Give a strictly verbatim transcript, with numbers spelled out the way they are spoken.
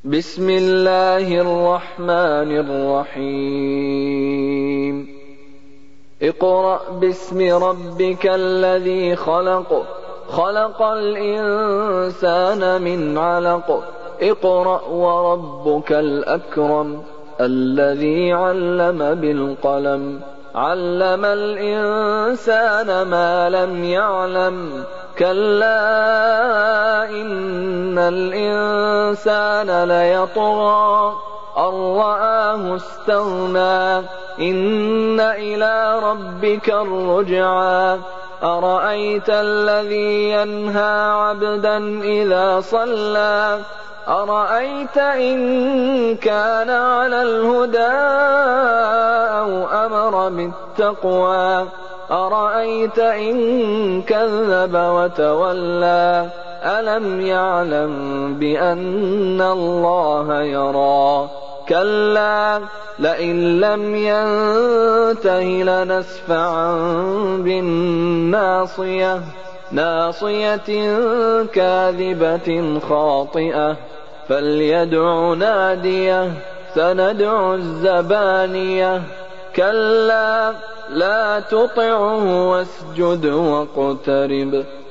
بسم الله الرحمن الرحيم اقرأ باسم ربك الذي خلق خلق الإنسان من علق اقرأ وربك الأكرم الذي علم بالقلم علم الإنسان ما لم يعلم كلا إن الإنسان ليطغى أن رآه استغنى إن إلى ربك الرجعى أرأيت الذي ينهى عبدا إذا صلى أرأيت إن كان على الهدى أو أمر بالتقوى أرأيت إن كذب وتولى ألم يعلم بأن الله يرى كلا لئن لم ينته لنسفعا بالناصية ناصية كاذبة خاطئة فليدع ناديه سندع الزبانية كلا لا تطعه واسجد واقترب